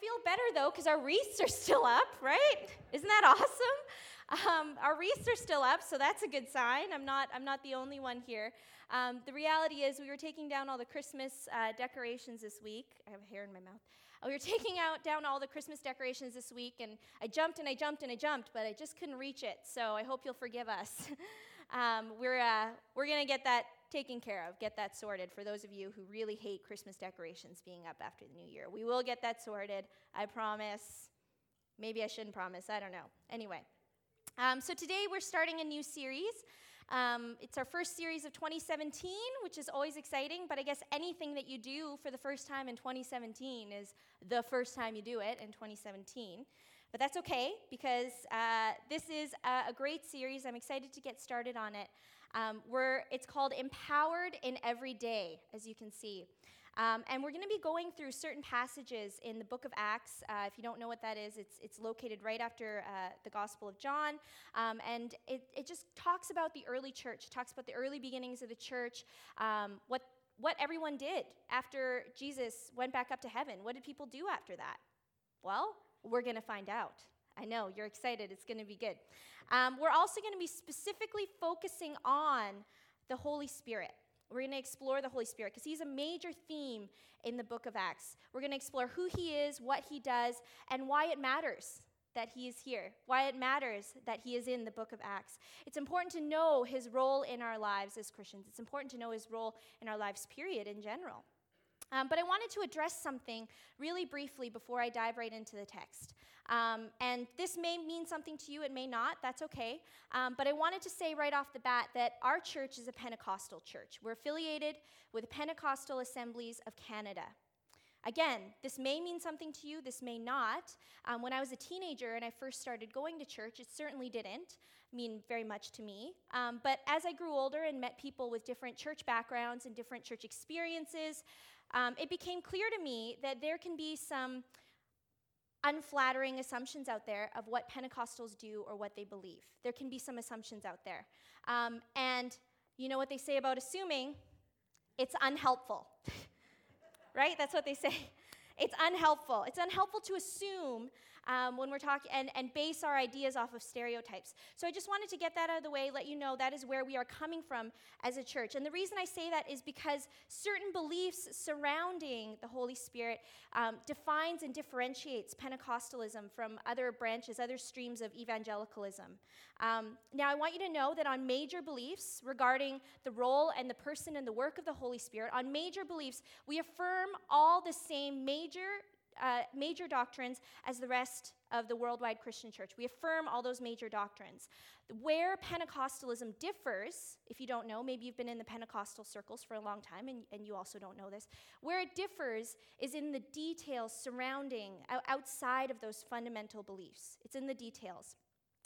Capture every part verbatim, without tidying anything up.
feel better, though, because our wreaths are still up, right? Isn't that awesome? Um, our wreaths are still up, so that's a good sign. I'm not I'm not the only one here. Um, the reality is we were taking down all the Christmas uh, decorations this week. I have hair in my mouth. Uh, we were taking out down all the Christmas decorations this week, and I jumped and I jumped and I jumped, but I just couldn't reach it, so I hope you'll forgive us. um, we're uh, we're going to get that taken care of, get that sorted for those of you who really hate Christmas decorations being up after the new year. We will get that sorted, I promise. Maybe I shouldn't promise, I don't know. Anyway, um, so today we're starting a new series. Um, it's our first series of twenty seventeen, which is always exciting, but I guess anything that you do for the first time in twenty seventeen is the first time you do it in twenty seventeen. But that's okay, because uh, this is a, a great series. I'm excited to get started on it. Um, we're, it's called Empowered in Every Day, as you can see. Um, and we're going to be going through certain passages in the book of Acts. Uh, if you don't know what that is, it's it's located right after uh, the Gospel of John. Um, and it, it just talks about the early church, talks about the early beginnings of the church, um, what, what everyone did after Jesus went back up to heaven. What did people do after that? Well, we're going to find out. I know, you're excited. It's going to be good. Um, we're also going to be specifically focusing on the Holy Spirit. We're going to explore the Holy Spirit because he's a major theme in the book of Acts. We're going to explore who he is, what he does, and why it matters that he is here, why it matters that he is in the book of Acts. It's important to know his role in our lives as Christians. It's important to know his role in our lives, period, in general. Um, but I wanted to address something really briefly before I dive right into the text. Um, and this may mean something to you, it may not, that's okay. Um, but I wanted to say right off the bat that our church is a Pentecostal church. We're affiliated with the Pentecostal Assemblies of Canada. Again, this may mean something to you, this may not. Um, when I was a teenager and I first started going to church, it certainly didn't mean very much to me. Um, but as I grew older and met people with different church backgrounds and different church experiences, um, it became clear to me that there can be some unflattering assumptions out there of what Pentecostals do or what they believe. There can be some assumptions out there. Um, and you know what they say about assuming? It's unhelpful. Right? That's what they say. It's unhelpful. It's unhelpful to assume um, when we're talking and, and base our ideas off of stereotypes. So I just wanted to get that out of the way, let you know that is where we are coming from as a church. And the reason I say that is because certain beliefs surrounding the Holy Spirit um, defines and differentiates Pentecostalism from other branches, other streams of evangelicalism. Um, now, I want you to know that on major beliefs regarding the role and the person and the work of the Holy Spirit, on major beliefs, we affirm all the same major uh, major doctrines as the rest of the worldwide Christian church. We affirm all those major doctrines. Where Pentecostalism differs, if you don't know, maybe you've been in the Pentecostal circles for a long time and, and you also don't know this, where it differs is in the details surrounding, outside of those fundamental beliefs. It's in the details.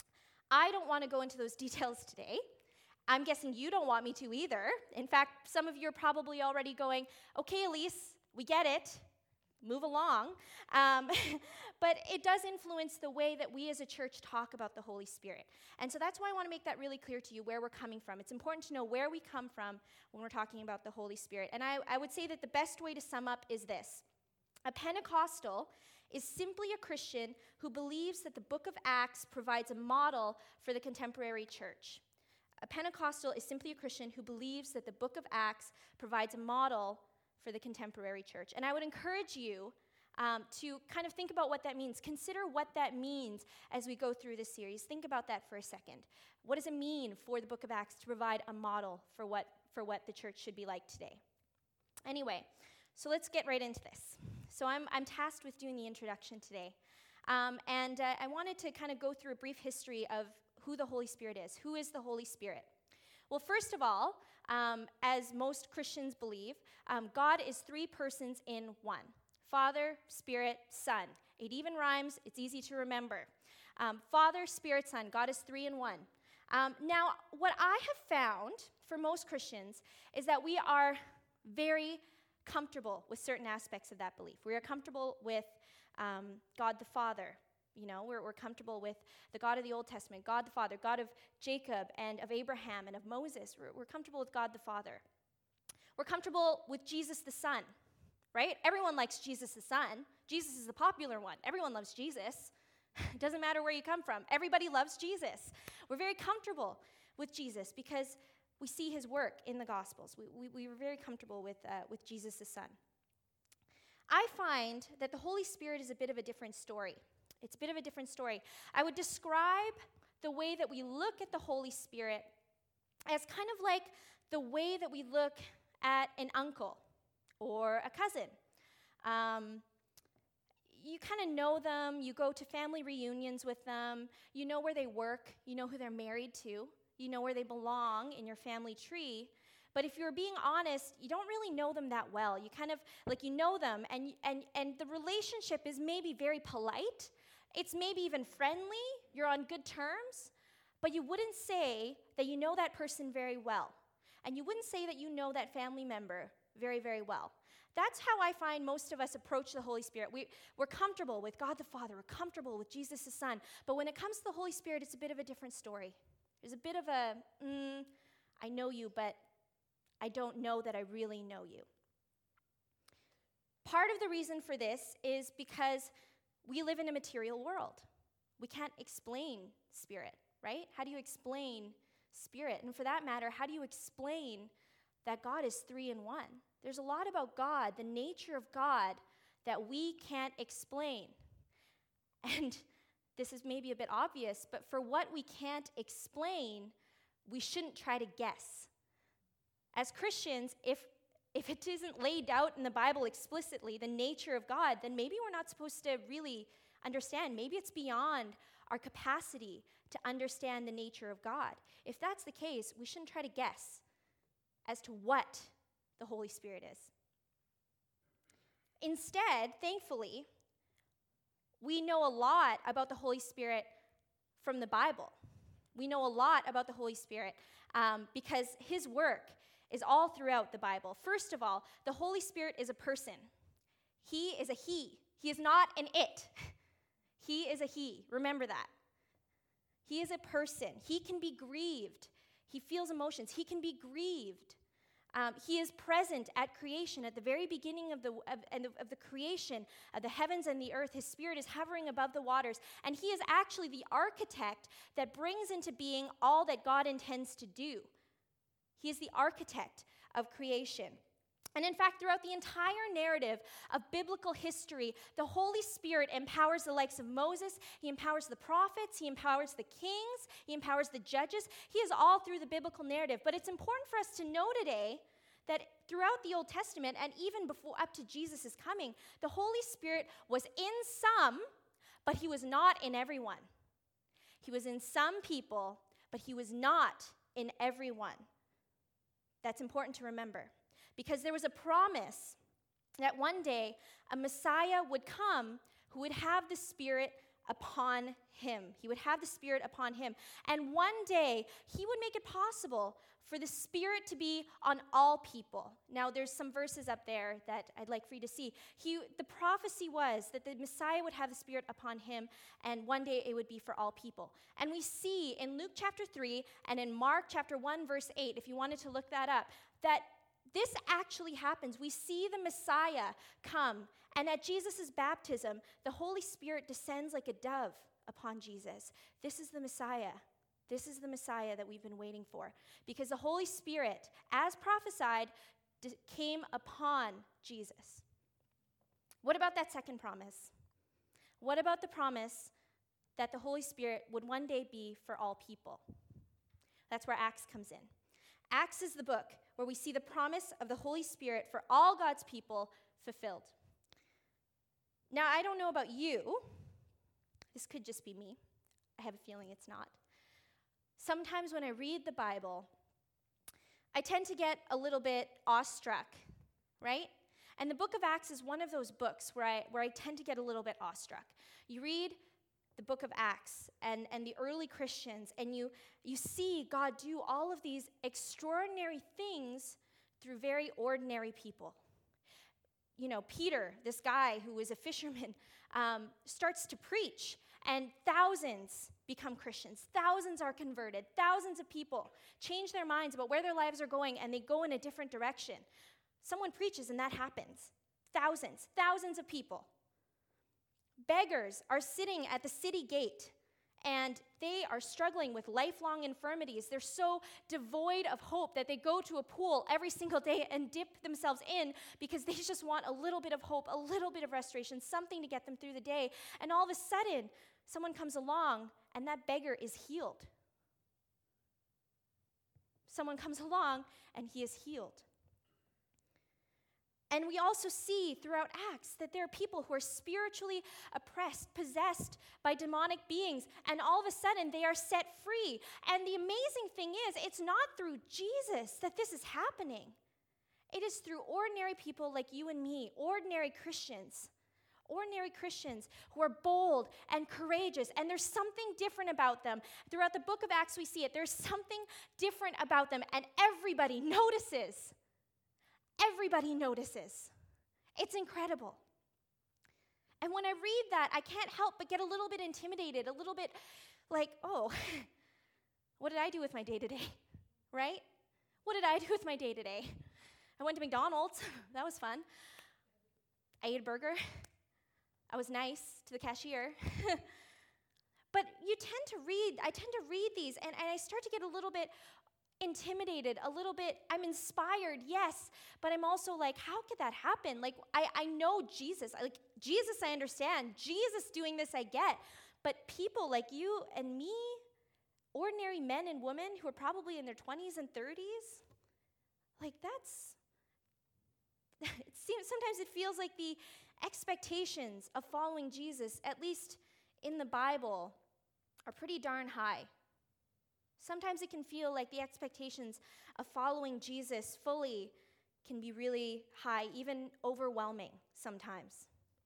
I don't want to go into those details today. I'm guessing you don't want me to either. In fact, some of you are probably already going, okay, Elise, we get it. Move along. Um, but it does influence the way that we as a church talk about the Holy Spirit. And so that's why I want to make that really clear to you, where we're coming from. It's important to know where we come from when we're talking about the Holy Spirit. And I, I would say that the best way to sum up is this. A Pentecostal is simply a Christian who believes that the book of Acts provides a model for the contemporary church. A Pentecostal is simply a Christian who believes that the book of Acts provides a model for the contemporary church. And I would encourage you um, to kind of think about what that means. Consider what that means as we go through this series. Think about that for a second. What does it mean for the book of Acts to provide a model for what, for what the church should be like today? Anyway, so let's get right into this. So I'm, I'm tasked with doing the introduction today. Um, and uh, I wanted to kind of go through a brief history of who the Holy Spirit is. Who is the Holy Spirit? Well, first of all, um, as most Christians believe, um, God is three persons in one. Father, Spirit, Son. It even rhymes. It's easy to remember. Um, Father, Spirit, Son. God is three in one. Um, now, what I have found for most Christians is that we are very comfortable with certain aspects of that belief. We are comfortable with um, God the Father. You know, we're, we're comfortable with the God of the Old Testament, God the Father, God of Jacob and of Abraham and of Moses. We're, we're comfortable with God the Father. We're comfortable with Jesus the Son, right? Everyone likes Jesus the Son. Jesus is the popular one. Everyone loves Jesus. It doesn't matter where you come from. Everybody loves Jesus. We're very comfortable with Jesus because we see his work in the Gospels. We, we, we were very comfortable with, uh, with Jesus the Son. I find that the Holy Spirit is a bit of a different story. It's a bit of a different story. I would describe the way that we look at the Holy Spirit as kind of like the way that we look at an uncle or a cousin. Um, you kind of know them. You go to family reunions with them. You know where they work. You know who they're married to. You know where they belong in your family tree. But if you're being honest, you don't really know them that well. You kind of, like, you know them, and and and the relationship is maybe very polite. It's maybe even friendly. You're on good terms. But you wouldn't say that you know that person very well. And you wouldn't say that you know that family member very, very well. That's how I find most of us approach the Holy Spirit. We, we're comfortable with God the Father. We're comfortable with Jesus the Son. But when it comes to the Holy Spirit, it's a bit of a different story. There's a bit of a, mm, I know you, but I don't know that I really know you. Part of the reason for this is because we live in a material world. We can't explain spirit, right? How do you explain spirit? And for that matter, how do you explain that God is three in one? There's a lot about God, the nature of God, that we can't explain. And this is maybe a bit obvious, but for what we can't explain, we shouldn't try to guess. As Christians, if if it isn't laid out in the Bible explicitly, the nature of God, then maybe we're not supposed to really understand. Maybe it's beyond our capacity to understand the nature of God. If that's the case, we shouldn't try to guess as to what the Holy Spirit is. Instead, thankfully, we know a lot about the Holy Spirit from the Bible. We know a lot about the Holy Spirit um, because his work is all throughout the Bible. First of all, the Holy Spirit is a person. He is a he. He is not an it. He is a he. Remember that. He is a person. He can be grieved. He feels emotions. He can be grieved. Um, he is present at creation, at the very beginning of the, of, of the creation of the heavens and the earth. His spirit is hovering above the waters, and he is actually the architect that brings into being all that God intends to do. He is the architect of creation. And in fact, throughout the entire narrative of biblical history, the Holy Spirit empowers the likes of Moses, he empowers the prophets, he empowers the kings, he empowers the judges. He is all through the biblical narrative. But it's important for us to know today that throughout the Old Testament, and even before up to Jesus' coming, the Holy Spirit was in some, but he was not in everyone. He was in some people, but he was not in everyone. That's important to remember. Because there was a promise that one day a Messiah would come who would have the Spirit upon him. He would have the Spirit upon him. And one day, he would make it possible for the Spirit to be on all people. Now, there's some verses up there that I'd like for you to see. He, the prophecy was that the Messiah would have the Spirit upon him, and one day it would be for all people. And we see in Luke chapter three and in Mark chapter one, verse eight, if you wanted to look that up, that this actually happens. We see the Messiah come, and at Jesus' baptism, the Holy Spirit descends like a dove upon Jesus. This is the Messiah. This is the Messiah that we've been waiting for, because the Holy Spirit, as prophesied, d- came upon Jesus. What about that second promise? What about the promise that the Holy Spirit would one day be for all people? That's where Acts comes in. Acts is the book where we see the promise of the Holy Spirit for all God's people fulfilled. Now, I don't know about you. This could just be me. I have a feeling it's not. Sometimes when I read the Bible, I tend to get a little bit awestruck, right? And the book of Acts is one of those books where I, where I tend to get a little bit awestruck. You read the book of Acts and, and the early Christians, and you, you see God do all of these extraordinary things through very ordinary people. You know, Peter, this guy who was a fisherman, um, starts to preach, and thousands become Christians. Thousands are converted. Thousands of people change their minds about where their lives are going, and they go in a different direction. Someone preaches, and that happens. Thousands, thousands of people. beggars are sitting at the city gate, and they are struggling with lifelong infirmities. They're so devoid of hope that they go to a pool every single day and dip themselves in because they just want a little bit of hope, a little bit of restoration, something to get them through the day. And all of a sudden, someone comes along, and that beggar is healed. Someone comes along, and he is healed. And we also see throughout Acts that there are people who are spiritually oppressed, possessed by demonic beings, and all of a sudden they are set free. And the amazing thing is, it's not through Jesus that this is happening. It is through ordinary people like you and me, ordinary Christians. Ordinary Christians who are bold and courageous, and there's something different about them. Throughout the book of Acts, we see it. There's something different about them, and everybody notices. Everybody notices. It's incredible. And when I read that, I can't help but get a little bit intimidated, a little bit like, oh, what did I do with my day-to-day, right? What did I do with my day-to-day? I went to McDonald's. That was fun. I ate a burger. I was nice to the cashier. But you tend to read, I tend to read these, and, and I start to get a little bit intimidated, a little bit, I'm inspired, yes, but I'm also like, how could that happen? Like, I, I know Jesus. I, like, Jesus, I understand. Jesus doing this, I get. But people like you and me, ordinary men and women who are probably in their twenties and thirties, like, that's, it seems, sometimes it feels like the expectations of following Jesus, at least in the Bible, are pretty darn high. Sometimes it can feel like the expectations of following Jesus fully can be really high, even overwhelming sometimes.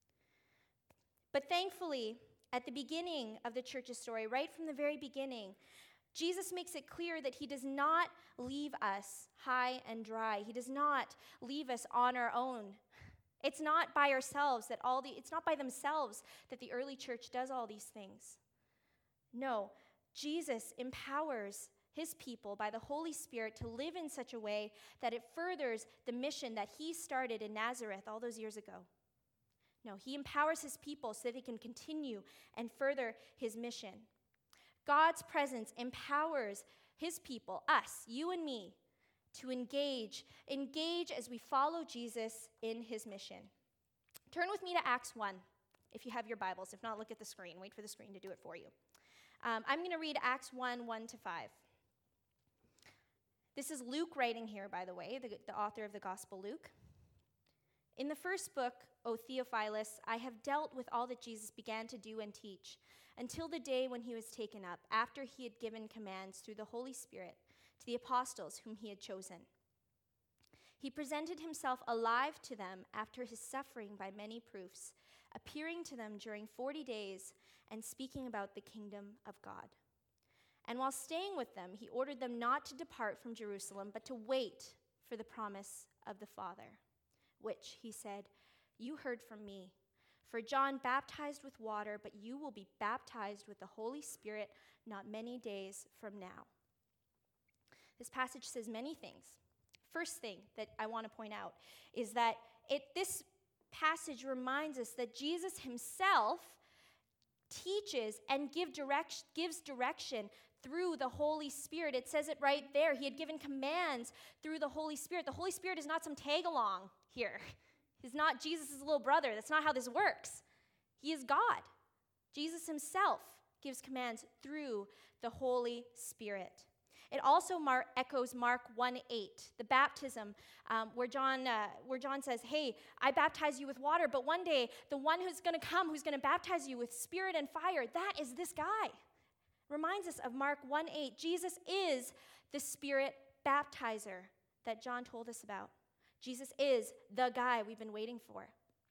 But thankfully, at the beginning of the church's story, right from the very beginning, Jesus makes it clear that he does not leave us high and dry. He does not leave us on our own. It's not by ourselves that all the, it's not by themselves that the early church does all these things. No, Jesus empowers his people by the Holy Spirit to live in such a way that it furthers the mission that he started in Nazareth all those years ago. No, he empowers his people so that they can continue and further his mission. God's presence empowers his people, us, you and me, to engage, engage as we follow Jesus in his mission. Turn with me to Acts one, if you have your Bibles. If not, look at the screen. Wait for the screen to do it for you. Um, I'm going to read Acts one, one to five. This is Luke writing here, by the way, the, the author of the Gospel Luke. In the first book, O Theophilus, I have dealt with all that Jesus began to do and teach until the day when he was taken up, after he had given commands through the Holy Spirit to the apostles whom he had chosen. He presented himself alive to them after his suffering by many proofs, appearing to them during forty days and speaking about the kingdom of God. And while staying with them, he ordered them not to depart from Jerusalem, but to wait for the promise of the Father, which, he said, you heard from me. For John baptized with water, but you will be baptized with the Holy Spirit not many days from now. This passage says many things. First thing that I want to point out is that it this passage reminds us that Jesus himself teaches and give direct, gives direction through the Holy Spirit. It says it right there. He had given commands through the Holy Spirit. The Holy Spirit is not some tag-along here. He's not Jesus' little brother. That's not how this works. He is God. Jesus himself gives commands through the Holy Spirit. It also mar- echoes Mark one eight, the baptism, um, where John uh, where John says, hey, I baptize you with water, but one day the one who's going to come, who's going to baptize you with spirit and fire, that is this guy. Reminds us of Mark one eight. Jesus is the Spirit baptizer that John told us about. Jesus is the guy we've been waiting for.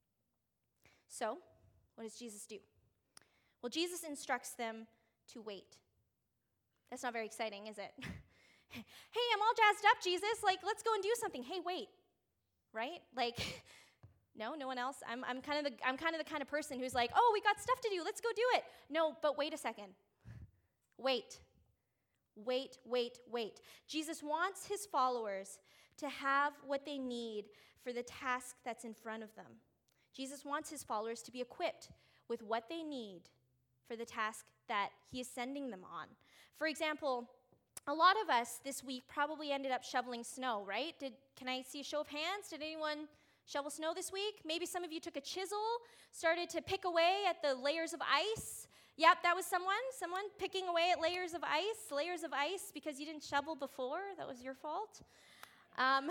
So, what does Jesus do? Well, Jesus instructs them to wait. That's not very exciting, is it? Hey, I'm all jazzed up, Jesus. Like, let's go and do something. Hey, wait. Right? Like, no, no one else. I'm, I'm kind of the, I'm kind of the kind of person who's like, oh, we got stuff to do. Let's go do it. No, but wait a second. Wait. Wait, wait, wait. Jesus wants his followers to have what they need for the task that's in front of them. Jesus wants his followers to be equipped with what they need for the task that he is sending them on. For example, a lot of us this week probably ended up shoveling snow, right? Did can I see a show of hands? Did anyone shovel snow this week? Maybe some of you took a chisel, started to pick away at the layers of ice. Yep, that was someone. Someone picking away at layers of ice, layers of ice because you didn't shovel before. That was your fault. Um,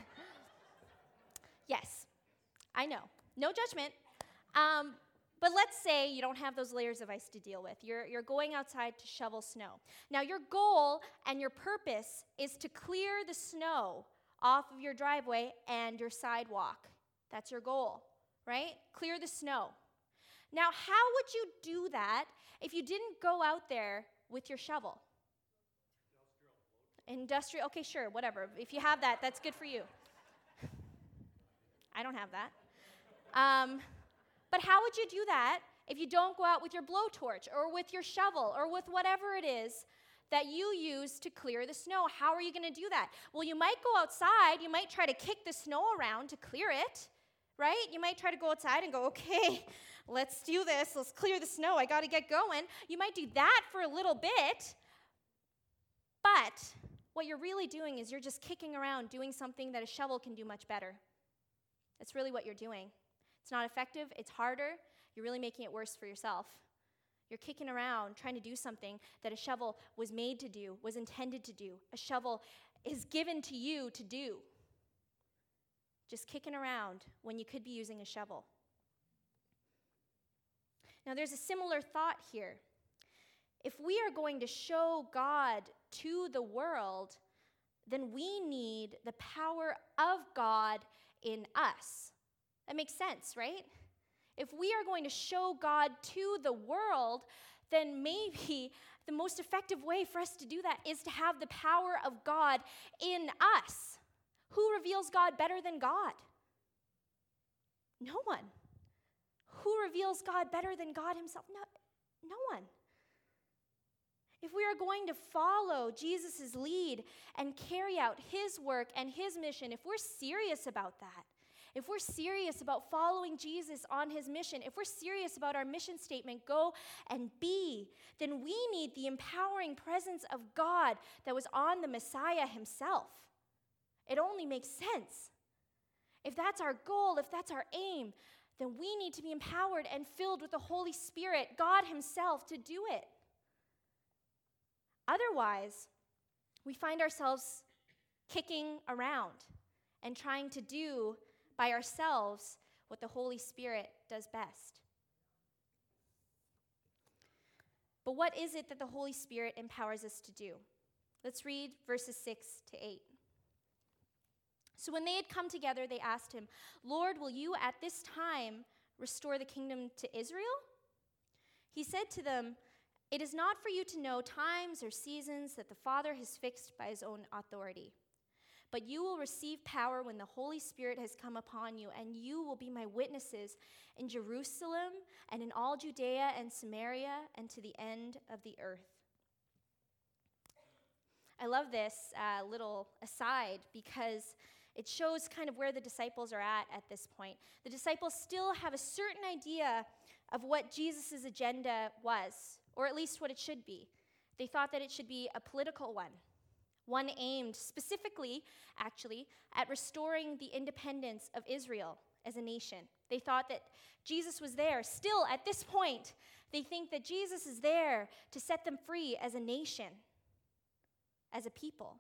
yes, I know. No judgment. Um, but let's say you don't have those layers of ice to deal with. You're, you're going outside to shovel snow. Now, your goal and your purpose is to clear the snow off of your driveway and your sidewalk. That's your goal, right? Clear the snow. Now, how would you do that if you didn't go out there with your shovel? Industrial. Industrial, okay, sure, whatever. If you have that, that's good for you. I don't have that. Um, but how would you do that if you don't go out with your blowtorch or with your shovel or with whatever it is that you use to clear the snow? How are you going to do that? Well, you might go outside. You might try to kick the snow around to clear it, right? You might try to go outside and go, okay, let's do this. Let's clear the snow. I got to get going. You might do that for a little bit, but what you're really doing is you're just kicking around doing something that a shovel can do much better. That's really what you're doing. It's not effective. It's harder. You're really making it worse for yourself. You're kicking around trying to do something that a shovel was made to do, was intended to do. A shovel is given to you to do. Just kicking around when you could be using a shovel. Now, there's a similar thought here. If we are going to show God to the world, then we need the power of God in us. That makes sense, right? If we are going to show God to the world, then maybe the most effective way for us to do that is to have the power of God in us. Who reveals God better than God? No one. Who reveals God better than God himself? No, no one. If we are going to follow Jesus' lead and carry out his work and his mission, if we're serious about that, if we're serious about following Jesus on his mission, if we're serious about our mission statement, go and be, then we need the empowering presence of God that was on the Messiah himself. It only makes sense. If that's our goal, if that's our aim, then we need to be empowered and filled with the Holy Spirit, God himself, to do it. Otherwise, we find ourselves kicking around and trying to do by ourselves what the Holy Spirit does best. But what is it that the Holy Spirit empowers us to do? Let's read verses six to eight. So when they had come together, they asked him, "Lord, will you at this time restore the kingdom to Israel?" He said to them, "It is not for you to know times or seasons that the Father has fixed by his own authority. But you will receive power when the Holy Spirit has come upon you, and you will be my witnesses in Jerusalem and in all Judea and Samaria and to the end of the earth." I love this uh, little aside because it shows kind of where the disciples are at at this point. The disciples still have a certain idea of what Jesus' agenda was, or at least what it should be. They thought that it should be a political one. One aimed specifically, actually, at restoring the independence of Israel as a nation. They thought that Jesus was there. Still, at this point, they think that Jesus is there to set them free as a nation, as a people.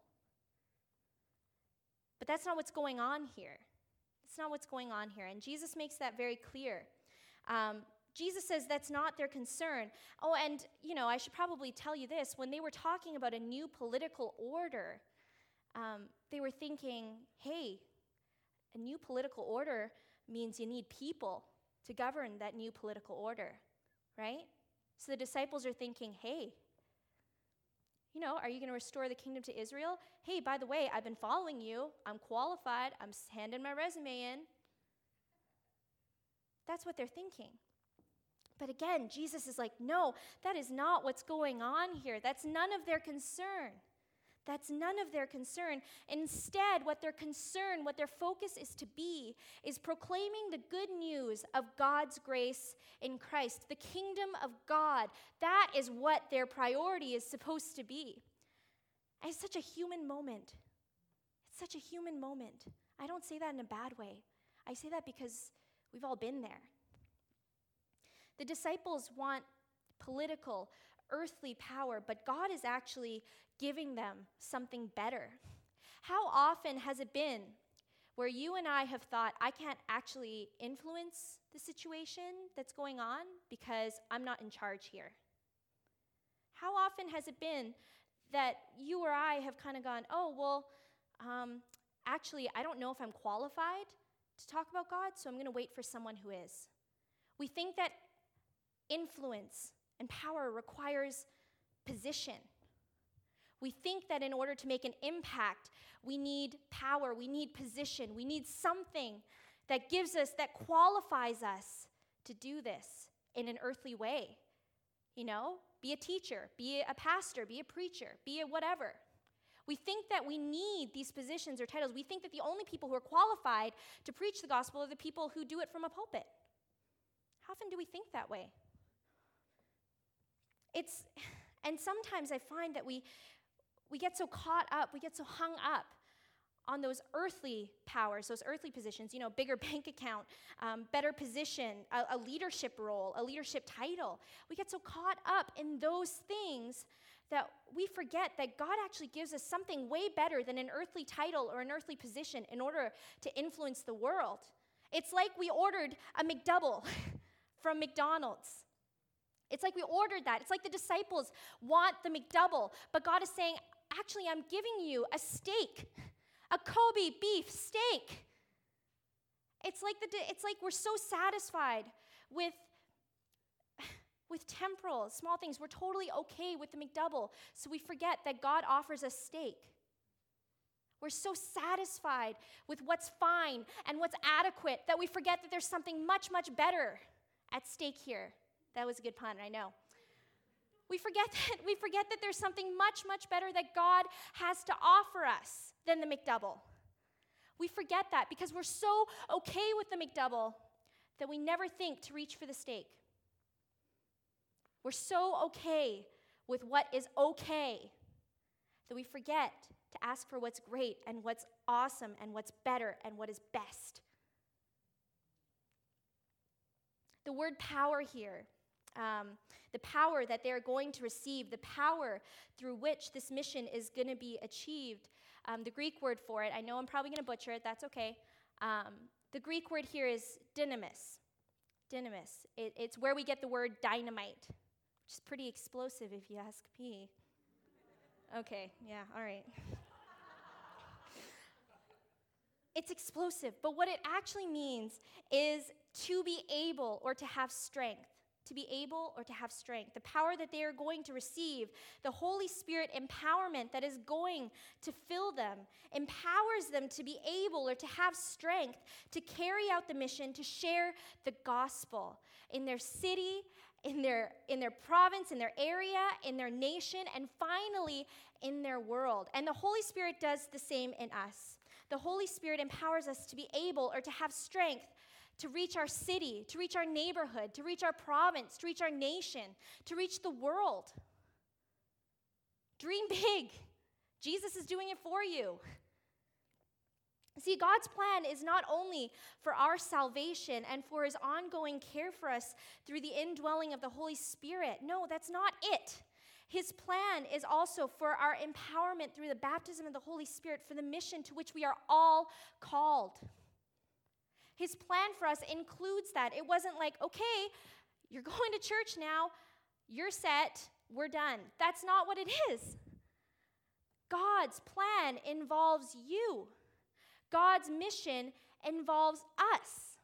But that's not what's going on here. That's not what's going on here. And Jesus makes that very clear. Um, Jesus says that's not their concern. Oh, and, you know, I should probably tell you this. When they were talking about a new political order, um, they were thinking, hey, a new political order means you need people to govern that new political order, right? So the disciples are thinking, hey, you know, are you going to restore the kingdom to Israel? Hey, by the way, I've been following you. I'm qualified. I'm handing my resume in. That's what they're thinking. But again, Jesus is like, no, that is not what's going on here. That's none of their concern. That's none of their concern. Instead, what their concern, what their focus is to be, is proclaiming the good news of God's grace in Christ, the kingdom of God. That is what their priority is supposed to be. And it's such a human moment. It's such a human moment. I don't say that in a bad way. I say that because we've all been there. The disciples want political, earthly power, but God is actually giving them something better. How often has it been where you and I have thought, I can't actually influence the situation that's going on because I'm not in charge here? How often has it been that you or I have kind of gone, oh, well, um, actually, I don't know if I'm qualified to talk about God, so I'm going to wait for someone who is. We think that influence and power requires position. We think that in order to make an impact, we need power, we need position, we need something that gives us, that qualifies us to do this in an earthly way. You know, be a teacher, be a pastor, be a preacher, be a whatever. We think that we need these positions or titles. We think that the only people who are qualified to preach the gospel are the people who do it from a pulpit. How often do we think that way? It's, and sometimes I find that we we get so caught up, we get so hung up on those earthly powers, those earthly positions, you know, bigger bank account, um, better position, a, a leadership role, a leadership title. We get so caught up in those things that we forget that God actually gives us something way better than an earthly title or an earthly position in order to influence the world. It's like we ordered a McDouble from McDonald's. It's like we ordered that. It's like the disciples want the McDouble, but God is saying, actually, I'm giving you a steak, a Kobe beef steak. It's like the it's like we're so satisfied with, with temporal, small things. We're totally okay with the McDouble, so we forget that God offers us steak. We're so satisfied with what's fine and what's adequate that we forget that there's something much, much better at stake here. That was a good pun, I know. We forget that we forget that there's something much, much better that God has to offer us than the McDouble. We forget that because we're so okay with the McDouble that we never think to reach for the steak. We're so okay with what is okay that we forget to ask for what's great and what's awesome and what's better and what is best. The word power here, Um, the power that they're going to receive, the power through which this mission is going to be achieved. Um, the Greek word for it, I know I'm probably going to butcher it, that's okay. Um, the Greek word here is dynamis. Dynamis. It, it's where we get the word dynamite, which is pretty explosive if you ask me. Okay, yeah, all right. It's explosive, but what it actually means is to be able or to have strength. To be able or to have strength. The power that they are going to receive, the Holy Spirit empowerment that is going to fill them, empowers them to be able or to have strength to carry out the mission, to share the gospel in their city, in their, in their province, in their area, in their nation, and finally in their world. And the Holy Spirit does the same in us. The Holy Spirit empowers us to be able or to have strength to reach our city, to reach our neighborhood, to reach our province, to reach our nation, to reach the world. Dream big. Jesus is doing it for you. See, God's plan is not only for our salvation and for his ongoing care for us through the indwelling of the Holy Spirit. No, that's not it. His plan is also for our empowerment through the baptism of the Holy Spirit for the mission to which we are all called. His plan for us includes that. It wasn't like, okay, you're going to church now, you're set, we're done. That's not what it is. God's plan involves you. God's mission involves us.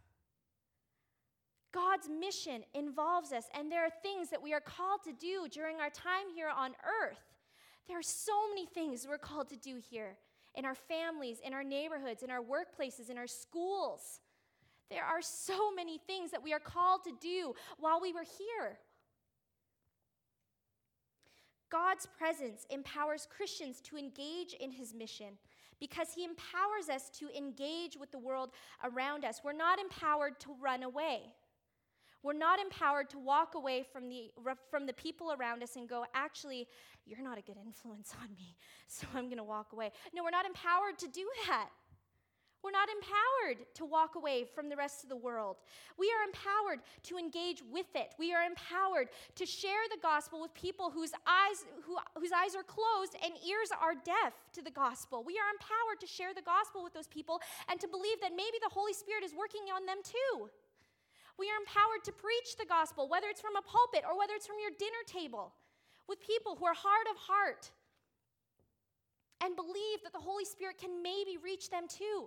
God's mission involves us, and there are things that we are called to do during our time here on earth. There are so many things we're called to do here in our families, in our neighborhoods, in our workplaces, in our schools. There are so many things that we are called to do while we were here. God's presence empowers Christians to engage in his mission because he empowers us to engage with the world around us. We're not empowered to run away. We're not empowered to walk away from the, from the people around us and go, actually, you're not a good influence on me, so I'm going to walk away. No, we're not empowered to do that. We're not empowered to walk away from the rest of the world. We are empowered to engage with it. We are empowered to share the gospel with people whose eyes, who, whose eyes are closed and ears are deaf to the gospel. We are empowered to share the gospel with those people and to believe that maybe the Holy Spirit is working on them too. We are empowered to preach the gospel, whether it's from a pulpit or whether it's from your dinner table, with people who are hard of heart and believe that the Holy Spirit can maybe reach them too.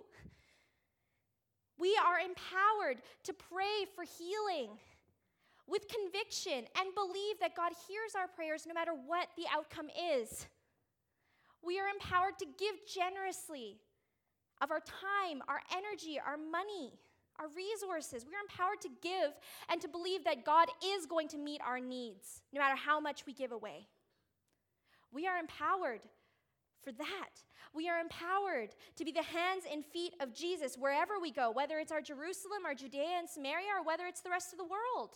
We are empowered to pray for healing with conviction and believe that God hears our prayers no matter what the outcome is. We are empowered to give generously of our time, our energy, our money, our resources. We are empowered to give and to believe that God is going to meet our needs no matter how much we give away. We are empowered for that. We are empowered to be the hands and feet of Jesus wherever we go, whether it's our Jerusalem, our Judea and Samaria, or whether it's the rest of the world.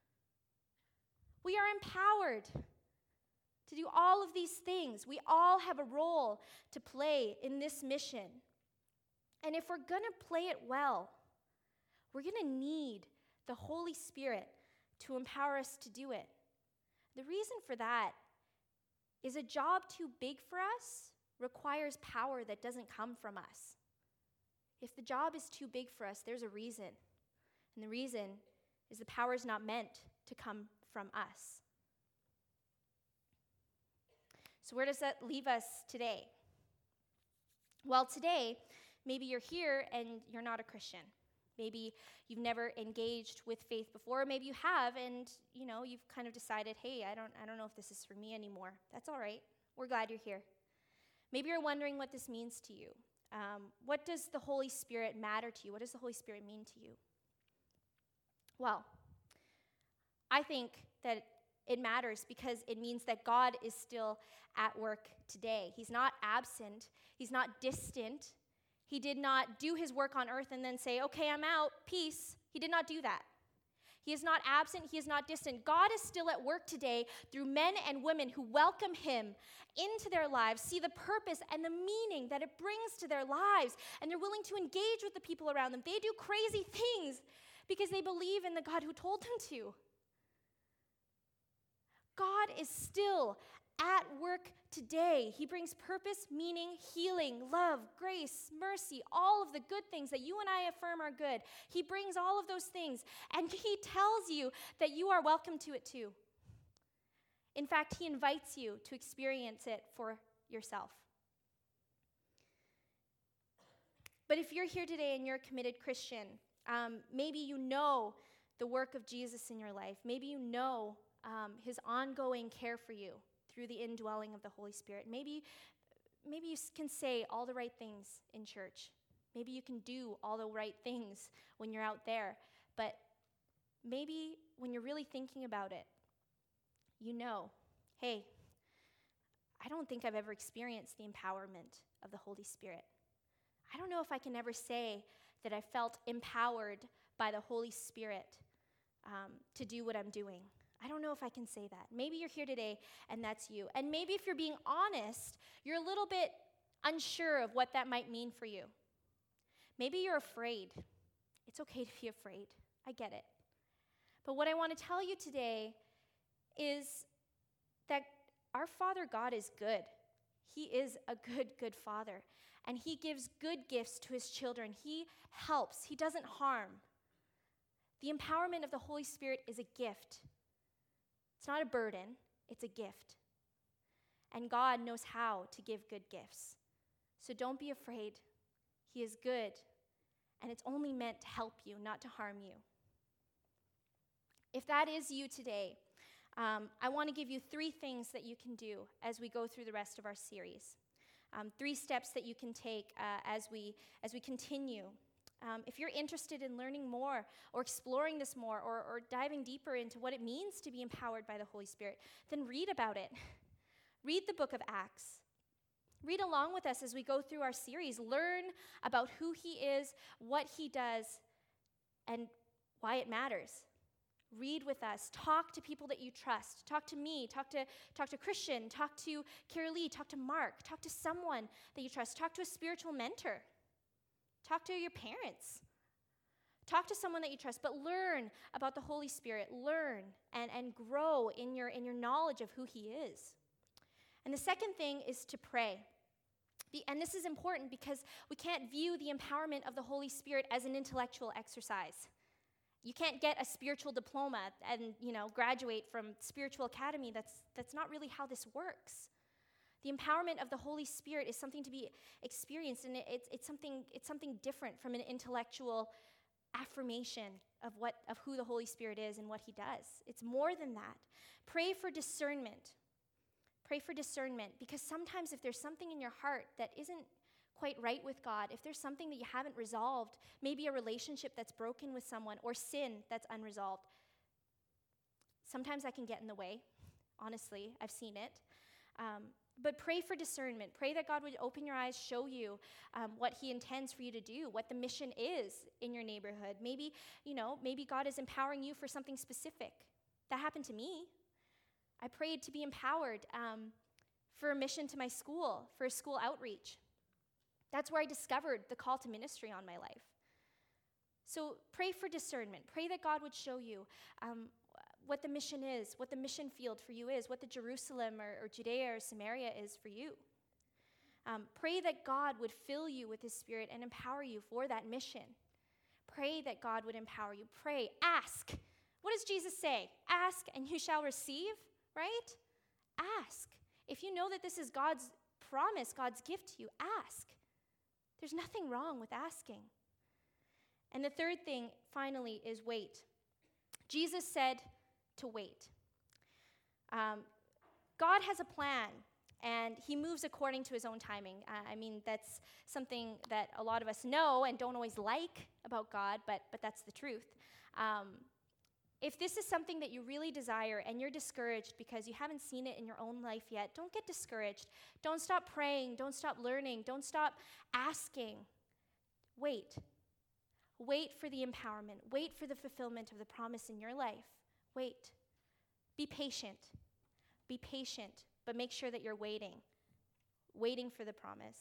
We are empowered to do all of these things. We all have a role to play in this mission. And if we're going to play it well, we're going to need the Holy Spirit to empower us to do it. The reason for that is a job too big for us requires power that doesn't come from us. If the job is too big for us, there's a reason. And the reason is the power is not meant to come from us. So where does that leave us today? Well, today, maybe you're here and you're not a Christian. Maybe you've never engaged with faith before. Maybe you have, and you know you've kind of decided, hey, I don't, I don't know if this is for me anymore. That's all right. We're glad you're here. Maybe you're wondering what this means to you. Um, what does the Holy Spirit matter to you? What does the Holy Spirit mean to you? Well, I think that it matters because it means that God is still at work today. He's not absent. He's not distant. He did not do his work on earth and then say, okay, I'm out, peace. He did not do that. He is not absent. He is not distant. God is still at work today through men and women who welcome him into their lives, see the purpose and the meaning that it brings to their lives, and they're willing to engage with the people around them. They do crazy things because they believe in the God who told them to. God is still at work today. He brings purpose, meaning, healing, love, grace, mercy, all of the good things that you and I affirm are good. He brings all of those things, and he tells you that you are welcome to it too. In fact, he invites you to experience it for yourself. But if you're here today and you're a committed Christian, um, maybe you know the work of Jesus in your life. Maybe you know um, his ongoing care for you through the indwelling of the Holy Spirit. Maybe, maybe you can say all the right things in church. Maybe you can do all the right things when you're out there. But maybe when you're really thinking about it, you know, hey, I don't think I've ever experienced the empowerment of the Holy Spirit. I don't know if I can ever say that I felt empowered by the Holy Spirit um, to do what I'm doing. I don't know if I can say that. Maybe you're here today and that's you. And maybe if you're being honest, you're a little bit unsure of what that might mean for you. Maybe you're afraid. It's okay to be afraid. I get it. But what I want to tell you today is that our Father God is good. He is a good, good Father. And he gives good gifts to his children. He helps. He doesn't harm. The empowerment of the Holy Spirit is a gift. It's not a burden. It's a gift. And God knows how to give good gifts. So don't be afraid. He is good. And it's only meant to help you, not to harm you. If that is you today, um, I want to give you three things that you can do as we go through the rest of our series. Um, three steps that you can take uh, as we as we continue. Um, if you're interested in learning more or exploring this more or, or diving deeper into what it means to be empowered by the Holy Spirit, then read about it. Read the book of Acts. Read along with us as we go through our series. Learn about who he is, what he does, and why it matters. Read with us. Talk to people that you trust. Talk to me. Talk to, talk to Christian. Talk to Carolee. Talk to Mark. Talk to someone that you trust. Talk to a spiritual mentor. Talk to your parents. Talk to someone that you trust, but learn about the Holy Spirit. Learn and, and grow in your, in your knowledge of who he is. And the second thing is to pray. Be, and this is important because we can't view the empowerment of the Holy Spirit as an intellectual exercise. You can't get a spiritual diploma and, you know, graduate from spiritual academy. That's, that's not really how this works. The empowerment of the Holy Spirit is something to be experienced, and it, it's, it's, something, it's something different from an intellectual affirmation of what of who the Holy Spirit is and what he does. It's more than that. Pray for discernment. Pray for discernment, because sometimes if there's something in your heart that isn't quite right with God, if there's something that you haven't resolved, maybe a relationship that's broken with someone or sin that's unresolved, sometimes that can get in the way. Honestly, I've seen it. Um, But pray for discernment. Pray that God would open your eyes, show you um, what he intends for you to do, what the mission is in your neighborhood. Maybe, you know, maybe God is empowering you for something specific. That happened to me. I prayed to be empowered um, for a mission to my school, for a school outreach. That's where I discovered the call to ministry on my life. So pray for discernment. Pray that God would show you um, what the mission is, what the mission field for you is, what the Jerusalem or, or Judea or Samaria is for you. Um, pray that God would fill you with his Spirit and empower you for that mission. Pray that God would empower you. Pray, ask. What does Jesus say? Ask and you shall receive, right? Ask. If you know that this is God's promise, God's gift to you, ask. There's nothing wrong with asking. And the third thing, finally, is wait. Jesus said to wait. Um, God has a plan, and he moves according to his own timing. Uh, I mean, that's something that a lot of us know and don't always like about God, but, but that's the truth. Um, if this is something that you really desire and you're discouraged because you haven't seen it in your own life yet, don't get discouraged. Don't stop praying. Don't stop learning. Don't stop asking. Wait. Wait for the empowerment. Wait for the fulfillment of the promise in your life. Wait. Be patient. Be patient, but make sure that you're waiting. Waiting for the promise.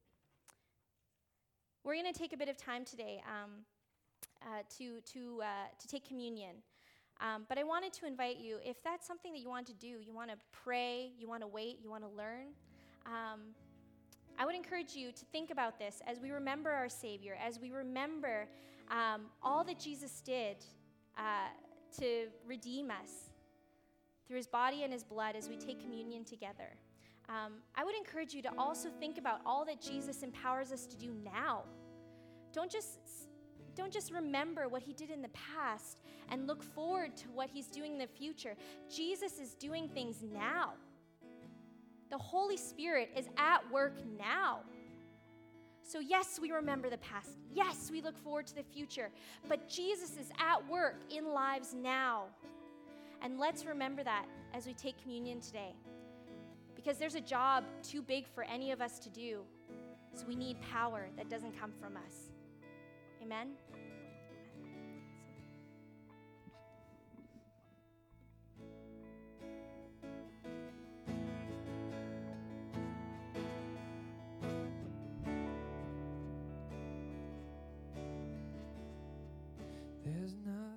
We're going to take a bit of time today um, uh, to, to, uh, to take communion. Um, but I wanted to invite you, if that's something that you want to do, you want to pray, you want to wait, you want to learn, um, I would encourage you to think about this as we remember our Savior, as we remember um, all that Jesus did uh, to redeem us through his body and his blood as we take communion together. Um, I would encourage you to also think about all that Jesus empowers us to do now. Don't just, don't just remember what he did in the past and look forward to what he's doing in the future. Jesus is doing things now. The Holy Spirit is at work now. So yes, we remember the past. Yes, we look forward to the future. But Jesus is at work in lives now. And let's remember that as we take communion today. Because there's a job too big for any of us to do. So we need power that doesn't come from us. Amen? There's not